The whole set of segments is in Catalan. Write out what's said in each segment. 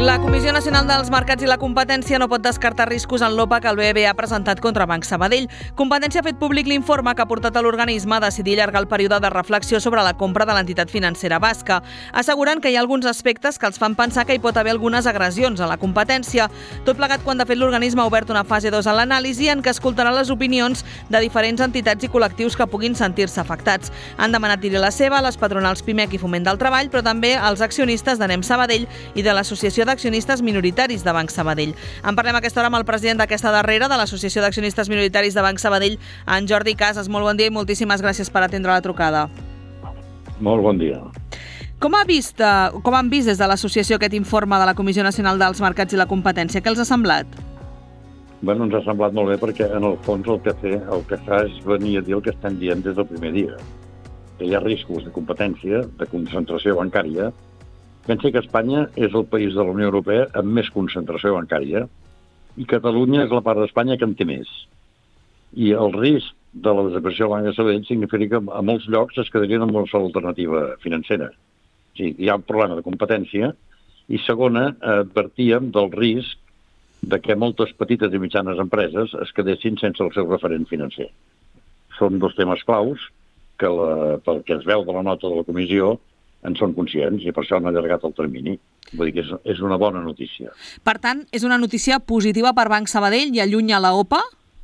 La Comissió Nacional dels Mercats i la Competència no pot descartar riscos en l'OPA que el BBVA ha presentat contra Banc Sabadell. Competència ha fet públic l'informe que ha portat a l'organisme a decidir allargar el període de reflexió sobre la compra de l'entitat financera basca, assegurant que hi ha alguns aspectes que els fan pensar que hi pot haver algunes agressions a la competència. Tot plegat quan de fet l'organisme ha obert una fase 2 en l'anàlisi en què escoltarà les opinions de diferents entitats i col·lectius que puguin sentir-se afectats. Han demanat dir-hi la seva a les patronals PIMEC i Foment del Treball, però també als accionistes d'Anem Sabadell i de l'Associació d'Accionistes Minoritaris de Banc Sabadell. En parlem a aquesta hora amb el president d'aquesta darrera, de l'Associació d'Accionistes Minoritaris de Banc Sabadell, en Jordi Casas. Molt bon dia i moltíssimes gràcies per atendre la trucada. Molt bon dia. Com han vist des de l'associació aquest informe de la Comissió Nacional dels Mercats i la Competència? Què els ha semblat? Bueno, ens ha semblat molt bé perquè en el fons el que fa és venir a dir el que estem dient des del primer dia. Que hi ha riscos de competència, de concentració bancària. Pensi que Espanya és el país de la Unió Europea amb més concentració bancària i Catalunya és la part d'Espanya que en té més. I el risc de la desaparició del Banc de Sabadell significa que a molts llocs es quedarien amb una sola alternativa financera. O sigui, hi ha un problema de competència i segona, advertíem del risc de que moltes petites i mitjanes empreses es quedessin sense el seu referent financer. Són dos temes claus que pel que es veu de la nota de la comissió en són conscients i per això han allargat el termini. Vull dir que és una bona notícia. Per tant, és una notícia positiva per Banc Sabadell i allunya la OPA?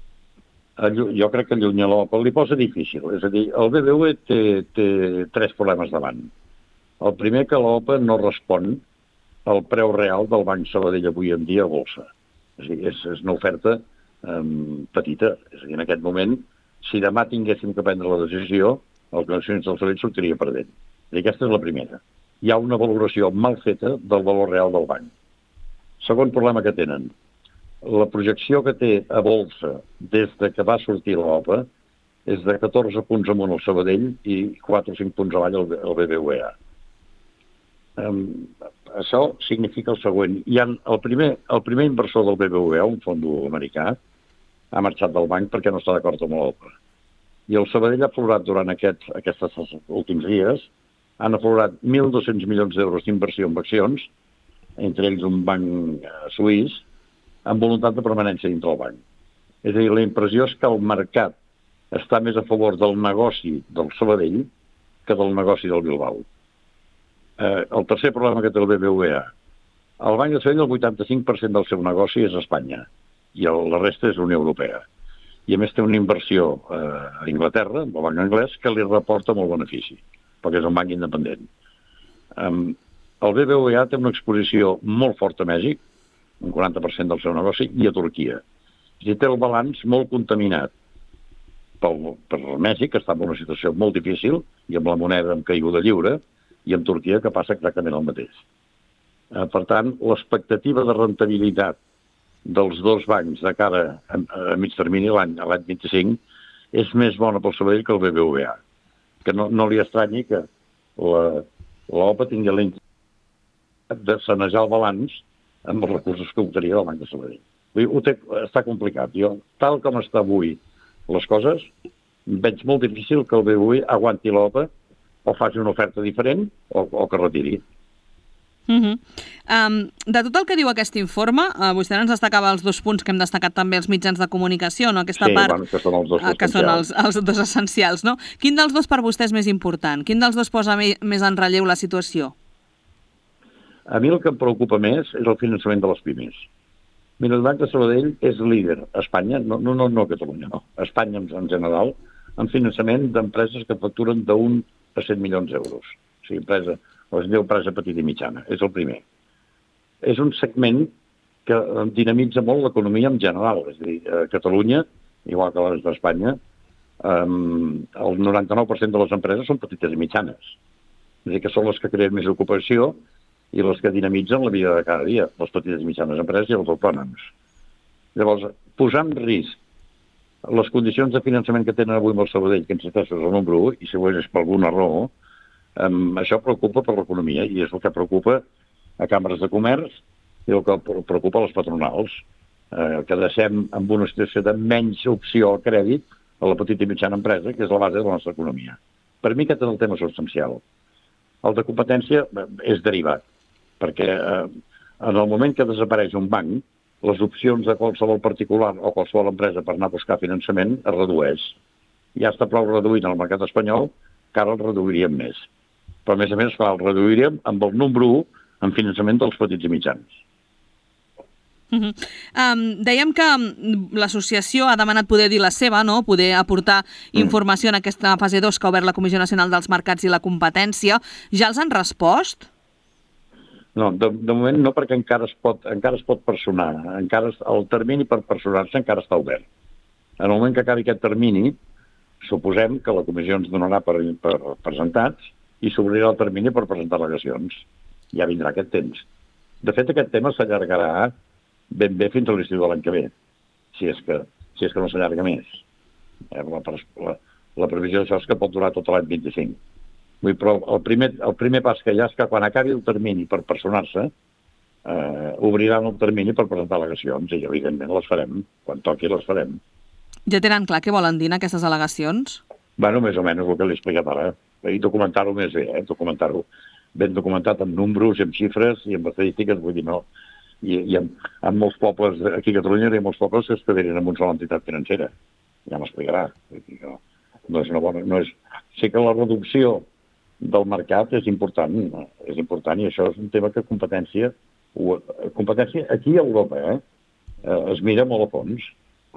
Jo crec que allunya l'OPA. Li posa difícil. És a dir, el BBVA té tres problemes davant. El primer, que l'OPA no respon al preu real del Banc Sabadell avui en dia a bolsa. És a dir, és una oferta petita. És a dir, en aquest moment, si demà tinguéssim que prendre la decisió, el Accionistes del Sabadell sortiria perdent. I aquesta és la primera. Hi ha una valoració mal feta del valor real del banc. Segon problema que tenen. La projecció que té a bolsa des de que va sortir l'OPA és de 14 punts amunt el Sabadell i 4 o 5 punts avall el BBVA. Això significa el següent. El primer inversor del BBVA, un fons americà, ha marxat del banc perquè no està d'acord amb l'OPA. I el Sabadell ha aflorat durant aquests últims dies, han aflorat 1.200 milions d'euros d'inversió en accions, entre ells un banc suís, amb voluntat de permanència dintre el banc. És a dir, la impressió és que el mercat està més a favor del negoci del Sabadell que del negoci del Bilbao. El tercer problema que té el BBVA. El Banc de Sabadell, el 85% del seu negoci és Espanya i la resta és Unió Europea. I a més té una inversió a Anglaterra, el banc anglès, que li reporta molt benefici, perquè és un banc independent. El BBVA té una exposició molt forta a Mèxic, un 40% del seu negoci, i a Turquia. I té el balanç molt contaminat per Mèxic, que està en una situació molt difícil, i amb la moneda amb caiguda lliure, i amb Turquia, que passa exactament el mateix. Per tant, l'expectativa de rentabilitat dels dos bancs de cara a mig termini, l'any 25, és més bona pel Sabadell que el BBVA. Que no li estranyi que l'OPA tingui la intenció de sanejar el balanç amb els recursos que obtenia del Banc de Sabadell. Està complicat. Jo, tal com està avui les coses, veig molt difícil que el BBVA aguanti l'OPA o faci una oferta diferent o que retiri. De tot el que diu aquest informe, vostè ens destacava els dos punts que hem destacat també els mitjans de comunicació, no? Aquesta part, que són els dos que són els dos essencials, no? Quin dels dos per vostè és més important? Quin dels dos posa més en relleu la situació? A mi el que em preocupa més és el finançament de les pimes. Mira, el Banc de Sabadell és líder a Espanya, no a Catalunya, no. A Espanya en general, en finançament d'empreses que facturen d'1 a 100 milions d'euros. O sigui, empresa petita i mitjana, és el primer. És un segment que dinamitza molt l'economia en general. És a dir, a Catalunya, igual que les d'Espanya, el 99% de les empreses són petites i mitjanes. És a dir, que són les que creen més ocupació i les que dinamitzen la vida de cada dia, les petites i mitjanes empreses i els autònoms. Llavors, posar en risc les condicions de finançament que tenen avui amb el Sabadell, que insisteixo és el número 1, i si ho és per alguna raó, això preocupa per l'economia i és el que preocupa a càmeres de comerç i el que preocupa a les patronals, que deixem amb una situació de menys opció al crèdit a la petita i mitjana empresa, que és la base de la nostra economia. Per mi aquest és el tema substancial. El de competència és derivat, perquè en el moment que desapareix un banc, les opcions de qualsevol particular o qualsevol empresa per anar a buscar finançament es redueix. Ja està prou reduït en el mercat espanyol, que ara el reduiríem més. Però, a més, clar, el reduiríem amb el número 1 en finançament dels petits i mitjans. Dèiem que l'associació ha demanat poder dir la seva, no? Poder aportar informació en aquesta fase 2 que ha obert la Comissió Nacional dels Mercats i la Competència. Ja els han respost? No, de moment no, perquè encara es pot personar. El termini per personar-se encara està obert. En el moment que acabi aquest termini, suposem que la comissió ens donarà per presentats i s'obrirà el termini per presentar al·legacions. Ja vindrà aquest temps. De fet, aquest tema s'allargarà ben bé fins a l'estiu de l'any que ve, si és que no s'allarga més. La previsió d'això és que pot durar tot l'any 25. Però el primer pas que hi ha és que quan acabi el termini per personar-se, obriran el termini per presentar al·legacions i, evidentment, les farem. Quan toqui, les farem. Ja tenen clar què volen dir en aquestes al·legacions? Bueno, més o menys el que l'he explicat ara. I documentar-ho més bé, documentar-ho ben documentat amb números, amb xifres i amb estadístiques, vull dir, no. I en molts pobles, aquí a Catalunya hi ha molts pobles que es quedarien en una sola entitat financera. Ja m'explicarà. No és una bona... Sé que la reducció del mercat és important i això és un tema que competència aquí a Europa es mira molt a fons.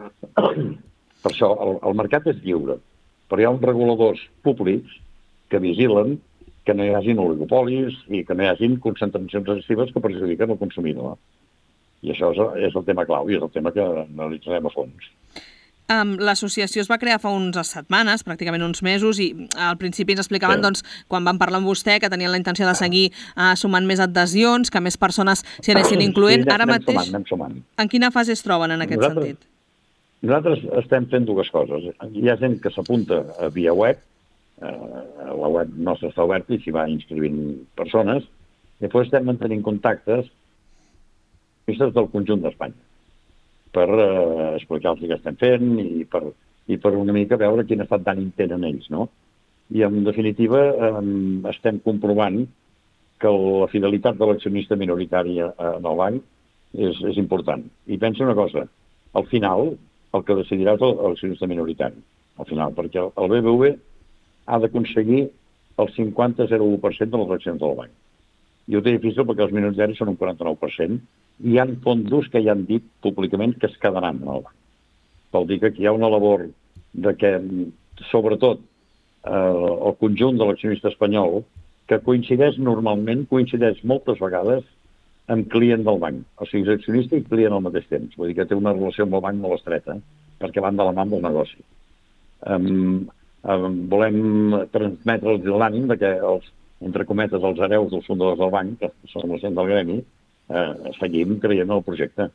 Per això el mercat és lliure, però hi ha uns reguladors públics que vigilen que no hi hagin oligopolis i que no hi hagin concentracions excessives que perjudiquen el consumidor. I això és el tema clau i és el tema que analitzarem a fons. L'associació es va crear fa unes setmanes, pràcticament uns mesos, i al principi ens explicaven, quan van parlar amb vostè, que tenien la intenció de seguir sumant més adhesions, que més persones s'hi anessin incloent. Ara mateix, anem sumant. En quina fase es troben en aquest sentit? Nosaltres estem fent dues coses. Hi ha gent que s'apunta via web, la web nostra està oberta i s'hi va inscrivint persones. Després estem mantenint contactes del conjunt d'Espanya per explicar-los què estem fent i per una mica veure quin estat d'ànim tenen ells, no? I, en definitiva, estem comprovant que la fidelitat de l'accionista minoritari en el banc és important. I penso una cosa, al final el que decidirà és l'accionista minoritari, al final, perquè el BBV ha d'aconseguir el 50,01% de les accions del banc. I ho té difícil perquè els minoritaris són un 49%, i hi ha fons que ja han dit públicament que es quedaran en el banc. Vol dir que aquí hi ha una labor de que, sobretot, el conjunt de l'accionista espanyol, que coincideix moltes vegades amb client del banc. O sigui, és accionista i client al mateix temps. Vull dir que té una relació amb el banc molt estreta, perquè van de la mà amb el negoci. Volem transmetre'ls l'ànim que entre cometes, els hereus dels fundadors del banc, que són la gent del gremi, seguim creient en el projecte.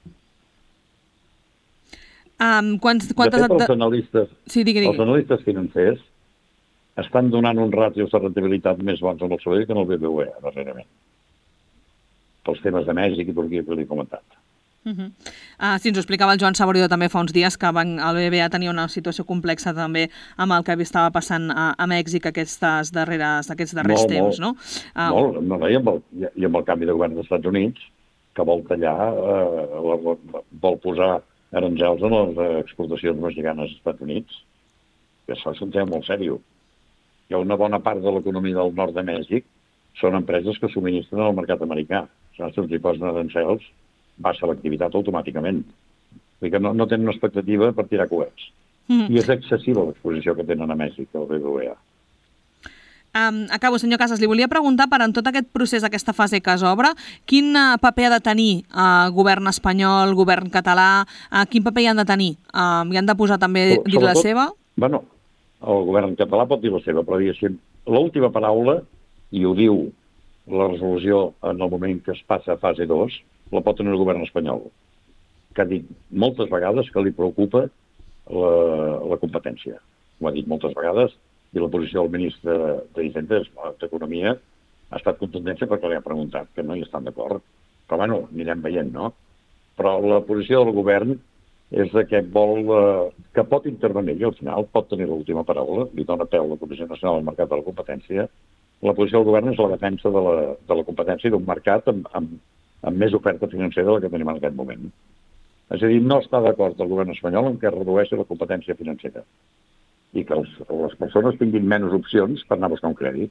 De fet, els analistes financers estan donant uns ràtios de rendibilitat més bons en el Sabadell que en el BBVA, darrerament. Pels temes de Mèxic i Turquia que li he comentat. Sí, ens ho explicava el Joan Saboridó també fa uns dies, que el BBVA tenia una situació complexa també amb el que estava passant a Mèxic aquests darrers temps, no? Molt, i amb el canvi de govern dels Estats Units, que vol tallar, vol posar aranzels en les exportacions mexicanes als Estats Units. I això és un tema molt seriós. Hi ha una bona part de l'economia del nord de Mèxic són empreses que subministren al mercat americà. Si els hi posen aranzels, baixa l'activitat automàticament. Vull dir que no tenen una expectativa per tirar coets. I és excessiva l'exposició que tenen a Mèxic, el BBVA. Acabo, senyor Casas. Li volia preguntar, per en tot aquest procés, aquesta fase que s'obre, quin paper ha de tenir govern espanyol, govern català? Quin paper hi han de tenir? Hi han de posar també dir la seva? Bueno, el govern català pot dir la seva, però l'última paraula, i ho diu la resolució en el moment que es passa a fase 2, la pot tenir el govern espanyol, que ha dit moltes vegades que li preocupa la competència. Ho ha dit moltes vegades, i la posició del ministre d'Economia ha estat contundència perquè li ha preguntat, que no hi estan d'acord. Però, bueno, anirem veient, no? Però la posició del govern és que que pot intervenir i al final pot tenir l'última paraula, li dona peu a la Comissió Nacional del Mercat de la Competència. La posició del govern és la defensa de la competència d'un mercat amb amb més oferta financera de la que tenim en aquest moment. És a dir, no està d'acord el govern espanyol en què es redueixi la competència financera i que les persones tinguin menys opcions per anar a buscar un crèdit.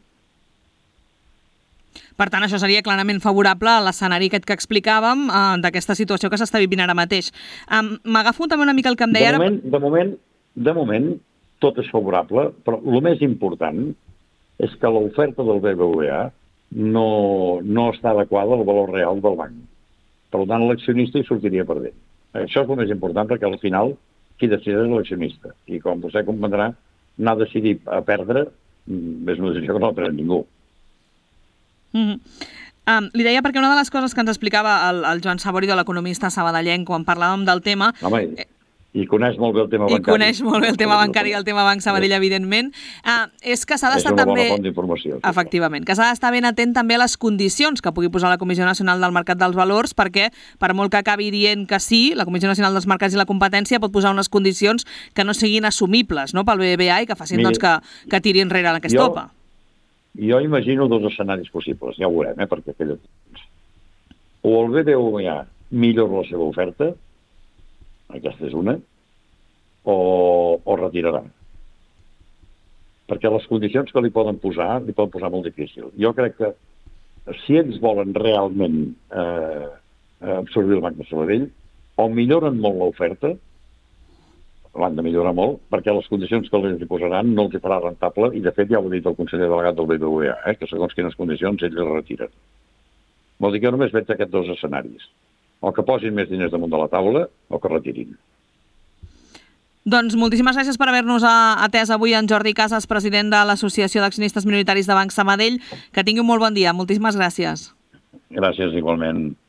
Per tant, això seria clarament favorable a l'escenari aquest que explicàvem d'aquesta situació que s'està vivint ara mateix. M'agafo també una mica el que em deia ara... De moment, tot és favorable, però el més important és que l'oferta del BBVA no està adequada al valor real del banc. Per tant, l'accionista hi sortiria perdent. Això és el més important, perquè al final qui decideix és l'accionista. I com vostè comprendrà, anar a decidir a perdre és una decisió que no la pren ningú. Li deia perquè una de les coses que ens explicava el Joan Saborido, l'economista sabadellenc, quan parlàvem del tema... Home, i coneix molt bé el tema bancari. I coneix molt bé el tema bancari i el tema Banc Sabadell, evidentment. És que s'ha d'estar també... És una bona font d'informació. Efectivament, que s'ha d'estar ben atent també a les condicions que pugui posar la Comissió Nacional del Mercat dels Valors, perquè per molt que acabi dient que sí, la Comissió Nacional dels Mercats i la Competència pot posar unes condicions que no siguin assumibles, no?, pel BBVA i que facin que tiri enrere la que es topa. Jo imagino dos escenaris possibles, ja ho veurem, perquè queda temps. O el BBVA millora la seva oferta, aquesta és una, o retirarà. Perquè les condicions que li poden posar molt difícil. Jo crec que si ells volen realment absorbir el Banc de Sabadell, o milloren molt l'oferta, l'han de millorar molt, perquè les condicions que els posaran no els farà rentable, i de fet ja ho ha dit el conseller delegat del BBVA, que segons quines condicions ells el retiren. Vol dir que jo només veig aquests dos escenaris. O que posin més diners damunt de la taula, o que retirin. Doncs moltíssimes gràcies per haver-nos atès avui en Jordi Casas, president de l'Associació d'Accionistes Minoritaris de Banc Sabadell. Que tingui un molt bon dia. Moltíssimes gràcies. Gràcies, igualment.